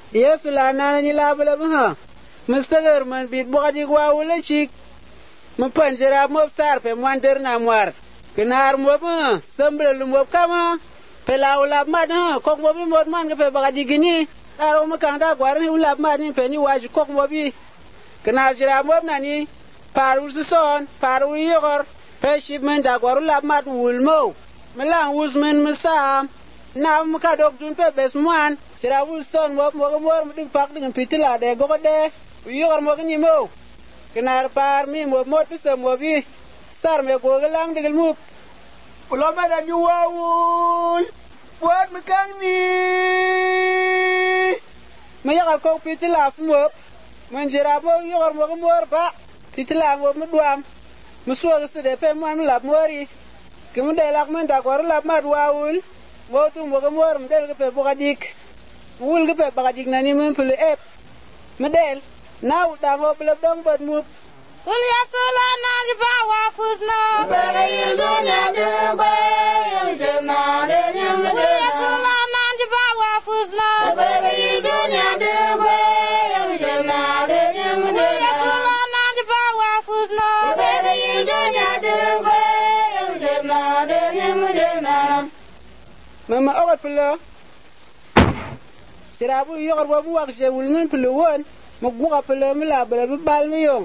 Yesu la na ni la bala ha mustagar man bit bodi gwa wala chik mun panjara mo star pe mwander na mwar kenar mo ba sambre lu mo kama pe la ula mad ha kok mo bi mod man pe bagadi gini aro mo kan da gwar ni ula mad ni pe ni waji kok mo bi kenar jira mo na ni paru son paru yogor pe shipment da gwar ula mad wul mo melan wusmen musam na mo ka dok dun pe bes mwan jira wul son mo mo dik pak dik pitila de go de yogor mo ni mo kenar par mi mo mod pisa mo bi sar me go galang digel mu ulo ma da ñu wawul wat mi kang ni ma yagal ko pitila fu mo man jira bo yogor mo mo ba pitila mo mu duam mu so se de pe man la mori ke mu de lak man da ko la ma wawul mo tu mo mo mu del ke pe bo gadik wul ke pe ba gadik na ni men pele ep medel now da go ble dong bad mu ul yasula na di ba wa kusno bere dunya de go jena de nyam de ul yasula na di ba wa kusno bere dunya de go jena de nyam de ul yasula na di ba wa kusno bere dunya de go jena de nyam de na mama awat pele sirabu yogor bo mu wax je wul men pele won mo guga pele mi la bele bal mi yong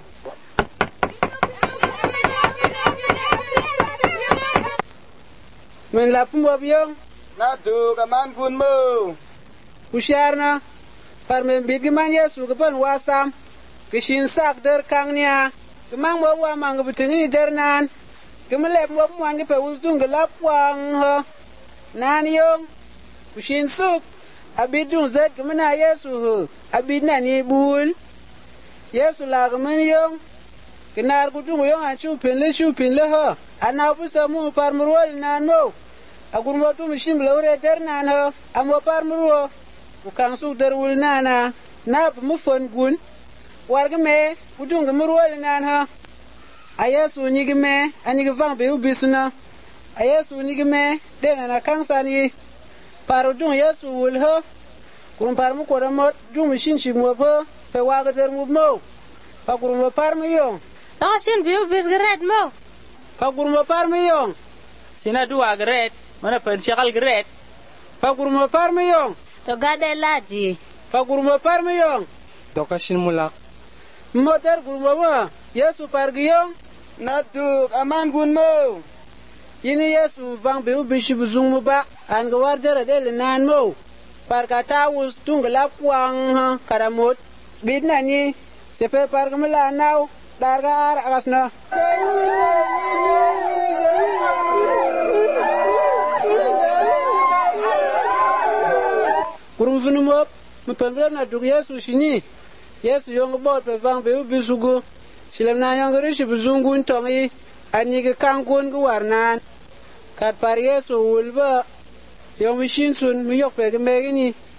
men la pumbo biyong na tu kaman gun mo usharna par men bigi man Yesu ga ban wasam kishin sak der kangnya kemang mo wa mang butingi der nan kemle mo mwan ge pe uzung ga lapwang ha nan yong kishin suk abidun zet kemana Yesu ho abidna ni bul Yesu la ga men yong kenar gudung yong an chupin le ha ana busa mu par murwal nan mo agur mo tu mishim lawre der nan ha amo par murwo ukang su der wul nana na mu fon gun warga me gudung murwal nan ha ayesu ni gme ani gvang be ubisuna ayesu ni gme de na kansan yi par dung Yesu wul ha kun par mu ko mo dung mishin shi mo pe waga der mu mo agur mo par mu yong shin bi ubis gret mo agur mo par mu yong sina duwa gret mana pen shakal gret pagur mo par mu yong to gade laji pagur mo par mu yong dokashin mulak motor gurmo ma Yesu par giyong na tu kaman gun mo yini Yesu vang be ubishi buzung mu ba an ga war dere de nan mo par ka ta wus tungla kwang karamot bidna ni te pe par ga mala naw dar ga ar agasna kurum sunu mo mpembre na dug Yesu shini Yesu yong bot pe vang be ubisugo shilam na yong rishi buzungu ntongi ani ga kangun ga warnan kat par Yesu wulba yong mishin sun mi yok pe ga megini